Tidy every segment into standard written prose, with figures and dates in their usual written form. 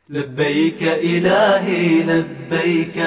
لبيك إلهي لبيك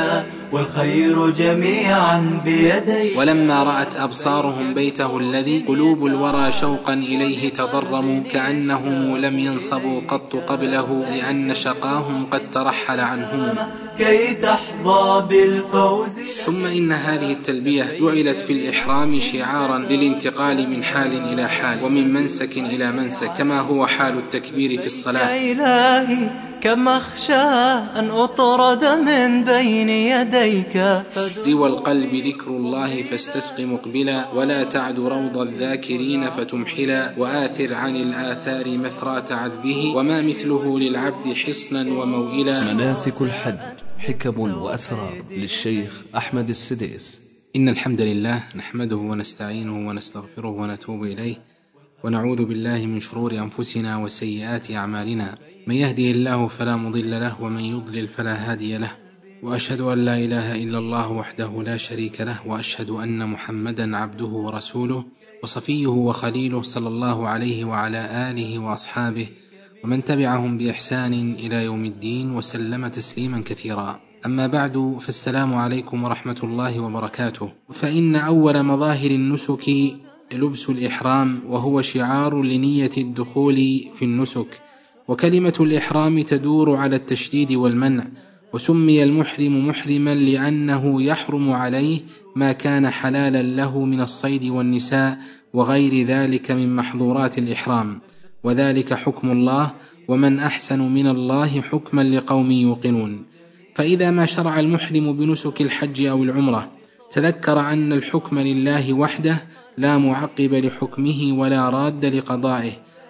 والخير جميعا بيديك. ولما رأت أبصارهم بيته الذي قلوب الورى شوقا إليه تضرموا كأنهم لم ينصبوا قط قبله لأن شقاهم قد ترحل عنهم كي تحظى بالفوز. ثم إن هذه التلبية جعلت في الإحرام شعارا للانتقال من حال إلى حال ومن منسك إلى منسك كما هو حال التكبير في الصلاة. يا إلهي كم أخشى أن أطرد من بين يديك روى القلب ذكر الله فاستسق مقبلا ولا تعد روض الذاكرين فتمحلا وآثر عن الآثار مثرات عذبه وما مثله للعبد حصنا وموئلا. مناسك الحج حكم وأسرار للشيخ أحمد السديس. إن الحمد لله نحمده ونستعينه ونستغفره ونتوب إليه ونعوذ بالله من شرور أنفسنا وسيئات أعمالنا، من يهده الله فلا مضل له ومن يضلل فلا هادي له، وأشهد أن لا إله إلا الله وحده لا شريك له، وأشهد أن محمدا عبده ورسوله وصفيه وخليله صلى الله عليه وعلى آله وأصحابه ومن تبعهم بإحسان إلى يوم الدين وسلم تسليما كثيرا. أما بعد، فالسلام عليكم ورحمة الله وبركاته. فإن أول مظاهر النسك لبس الإحرام، وهو شعار لنية الدخول في النسك، وكلمة الإحرام تدور على التشديد والمنع، وسمي المحرم محرما لأنه يحرم عليه ما كان حلالا له من الصيد والنساء وغير ذلك من محظورات الإحرام، وذلك حكم الله، ومن أحسن من الله حكما لقوم يوقنون. فإذا ما شرع المحرم بنسك الحج أو العمرة تذكر أن الحكم لله وحده لا معقب لحكمه ولا راد لقضائه،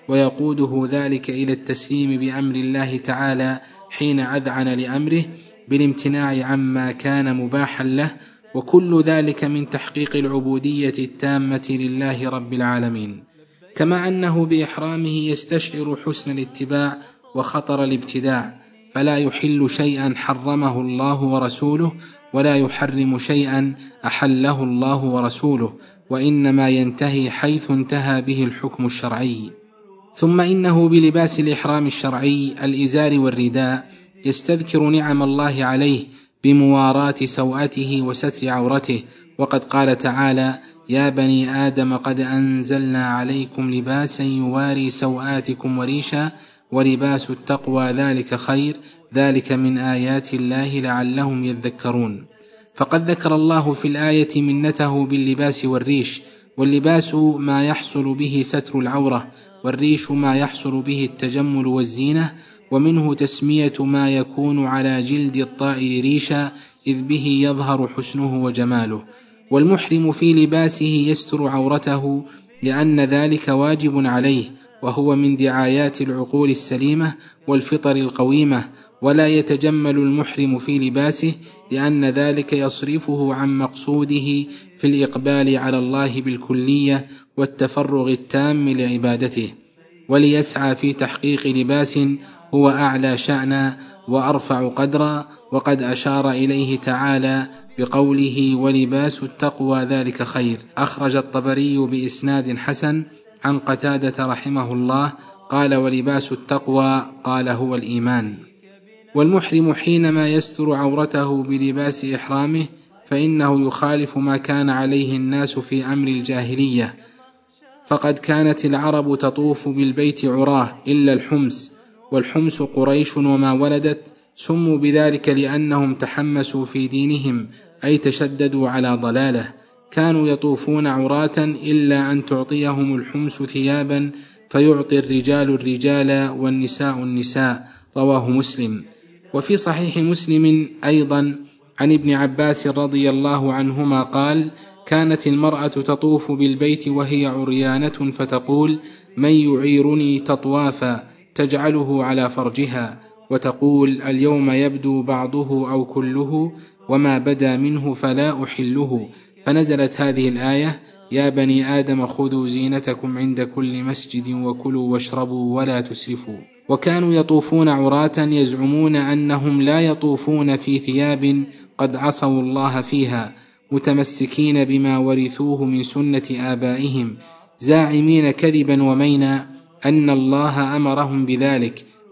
ويقوده ذلك إلى التسليم بأمر الله تعالى حين أذعن لأمره بالامتناع عما كان مباحا له، وكل ذلك من تحقيق العبودية التامة لله رب العالمين. كما أنه بإحرامه يستشعر حسن الاتباع وخطر الابتداع، فلا يحل شيئا حرمه الله ورسوله ولا يحرم شيئا أحله الله ورسوله، وإنما ينتهي حيث انتهى به الحكم الشرعي. ثم إنه بلباس الإحرام الشرعي الإزار والرداء يستذكر نعم الله عليه بمواراة سوءته وستر عورته، وقد قال تعالى: يا بني آدم قد أنزلنا عليكم لباسا يواري سوآتكم وريشا ولباس التقوى ذلك خير ذلك من آيات الله لعلهم يذكرون. فقد ذكر الله في الآية منته باللباس والريش، واللباس ما يحصل به ستر العورة، والريش ما يحصل به التجمل والزينة، ومنه تسمية ما يكون على جلد الطائر ريشا إذ به يظهر حسنه وجماله. والمحرم في لباسه يستر عورته لأن ذلك واجب عليه، وهو من دعايات العقول السليمة والفطر القويمة، ولا يتجمل المحرم في لباسه لأن ذلك يصرفه عن مقصوده في الإقبال على الله بالكلية والتفرغ التام لعبادته، وليسعى في تحقيق لباس هو أعلى شأنا وأرفع قدرا، وقد أشار إليه تعالى بقوله: ولباس التقوى ذلك خير. أخرج الطبري بإسناد حسن عن قتادة رحمه الله قال: ولباس التقوى قال هو الإيمان. والمحرم حينما يستر عورته بلباس إحرامه فإنه يخالف ما كان عليه الناس في أمر الجاهلية، فقد كانت العرب تطوف بالبيت عراه إلا الحمس، والحمس قريش وما ولدت، سموا بذلك لأنهم تحمسوا في دينهم أي تشددوا على ضلاله. كانوا يطوفون عراة إلا أن تعطيهم الحمس ثيابا فيعطي الرجال الرجال والنساء النساء، رواه مسلم. وفي صحيح مسلم أيضا عن ابن عباس رضي الله عنهما قال: كانت المرأة تطوف بالبيت وهي عريانة فتقول: من يعيرني تطوافا، تجعله على فرجها، وتقول: اليوم يبدو بعضه أو كله، وما بدا منه فلا أحله. فنزلت هذه الآية: يا بني آدم خذوا زينتكم عند كل مسجد وكلوا واشربوا ولا تسرفوا. وكانوا يطوفون عراة يزعمون أنهم لا يطوفون في ثياب قد عصوا الله فيها، متمسكين بما ورثوه من سنة آبائهم، زاعمين كذبا ومينا أن الله أمرهم بذلك،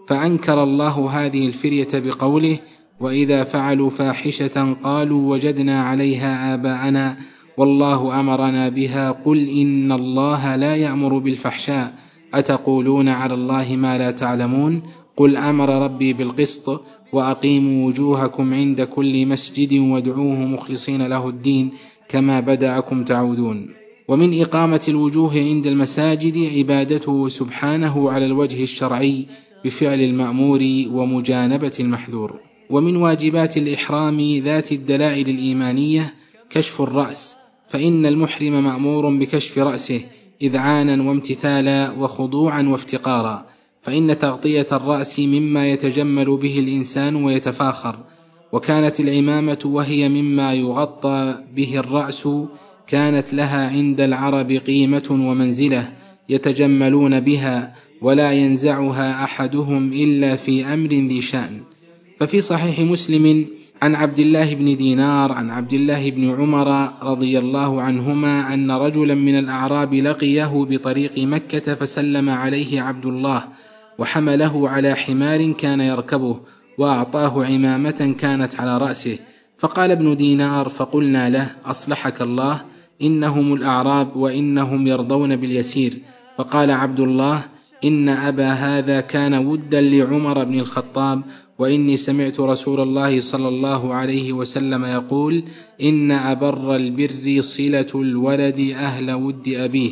فأنكر الله هذه الفرية بقوله: وإذا فعلوا فاحشة قالوا وجدنا عليها آباءنا والله أمرنا بها قل إن الله لا يأمر بالفحشاء أتقولون على الله ما لا تعلمون قل أمر ربي بالقسط وأقيموا وجوهكم عند كل مسجد وادعوه مخلصين له الدين كما بدأكم تعودون. ومن إقامة الوجوه عند المساجد عبادته سبحانه على الوجه الشرعي بفعل المأمور ومجانبة المحذور. ومن واجبات الإحرام ذات الدلائل الإيمانية كشف الرأس، فإن المحرم مأمور بكشف رأسه إذعانا وامتثالا وخضوعا وافتقارا، فإن تغطية الرأس مما يتجمل به الإنسان ويتفاخر، وكانت العمامة وهي مما يغطى به الرأس كانت لها عند العرب قيمة ومنزلة يتجملون بها ولا ينزعها أحدهم إلا في أمر ذي شأن. ففي صحيح مسلم عن عبد الله بن دينار عن عبد الله بن عمر رضي الله عنهما أن رجلا من الأعراب لقيه بطريق مكة فسلم عليه عبد الله وحمله على حمار كان يركبه وأعطاه عمامة كانت على رأسه، فقال ابن دينار فقلنا له: أصلحك الله، إنهم الأعراب وإنهم يرضون باليسير. فقال عبد الله: إن أبا هذا كان ودا لعمر بن الخطاب، وإني سمعت رسول الله صلى الله عليه وسلم يقول: إن أبر البر صلة الولد أهل ود أبيه.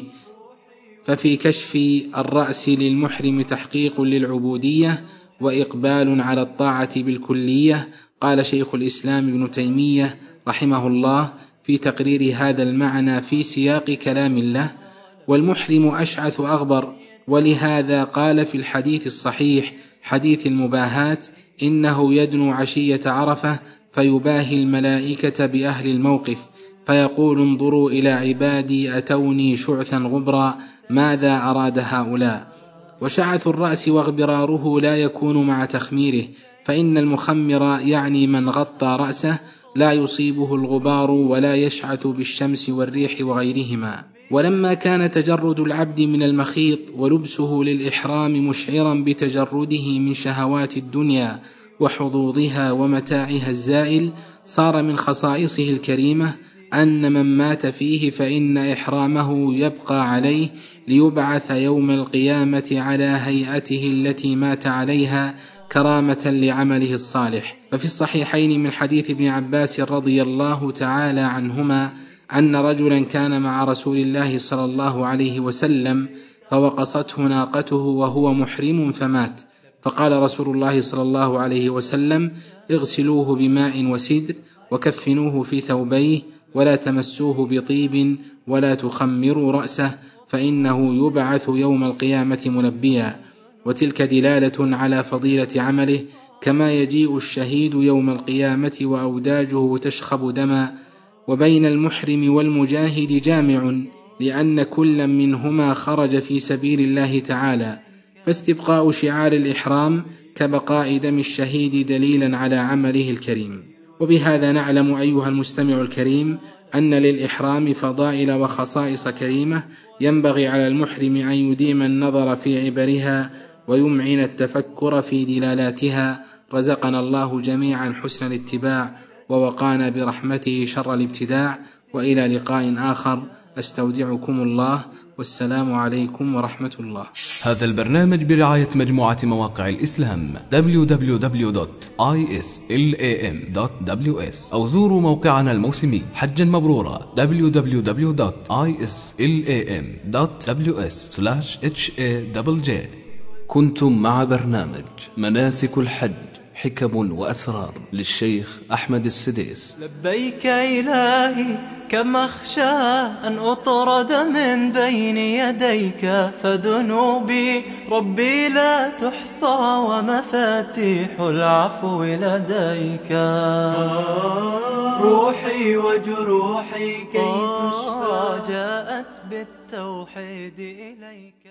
ففي كشف الرأس للمحرم تحقيق للعبودية وإقبال على الطاعة بالكلية. قال شيخ الإسلام ابن تيمية رحمه الله في تقرير هذا المعنى في سياق كلام الله: والمحرم أشعث أغبر. ولهذا قال في الحديث الصحيح حديث المباهات: إنه يدنو عشية عرفة فيباهي الملائكة بأهل الموقف فيقول: انظروا إلى عبادي أتوني شعثا غبرا ماذا أراد هؤلاء. وشعث الرأس واغبراره لا يكون مع تخميره، فإن المخمر يعني من غطى رأسه لا يصيبه الغبار ولا يشعث بالشمس والريح وغيرهما. ولما كان تجرد العبد من المخيط ولبسه للإحرام مشعرا بتجرده من شهوات الدنيا وحظوظها ومتاعها الزائل، صار من خصائصه الكريمة أن من مات فيه فإن إحرامه يبقى عليه ليبعث يوم القيامة على هيئته التي مات عليها كرامة لعمله الصالح. ففي الصحيحين من حديث ابن عباس رضي الله تعالى عنهما أن رجلا كان مع رسول الله صلى الله عليه وسلم فوقصته ناقته وهو محرم فمات، فقال رسول الله صلى الله عليه وسلم: اغسلوه بماء وسدر وكفنوه في ثوبيه ولا تمسوه بطيب ولا تخمروا رأسه فإنه يبعث يوم القيامة ملبيا. وتلك دلالة على فضيلة عمله، كما يجيء الشهيد يوم القيامة وأوداجه تشخب دما. وبين المحرم والمجاهد جامع، لأن كل منهما خرج في سبيل الله تعالى، فاستبقاء شعار الإحرام كبقاء دم الشهيد دليلا على عمله الكريم. وبهذا نعلم أيها المستمع الكريم أن للإحرام فضائل وخصائص كريمة ينبغي على المحرم أن يديم النظر في عبرها ويمعن التفكر في دلالاتها. رزقنا الله جميعا حسن الاتباع ووقانا برحمته شر الابتداع. وإلى لقاء آخر، أستودعكم الله، والسلام عليكم ورحمة الله. هذا البرنامج برعاية مجموعة مواقع الإسلام www.islam.ws، أو زوروا موقعنا الموسمي حجا مبرورا www.islam.ws/HAJJ. كنتم مع برنامج مناسك الحج حكم وأسرار للشيخ أحمد السديس. لبيك إلهي كم أخشى أن أطرد من بين يديك، فذنوبي ربي لا تحصى ومفاتيح العفو لديك. روحي وجروحي كي تشفى جاءت بالتوحيد إليك.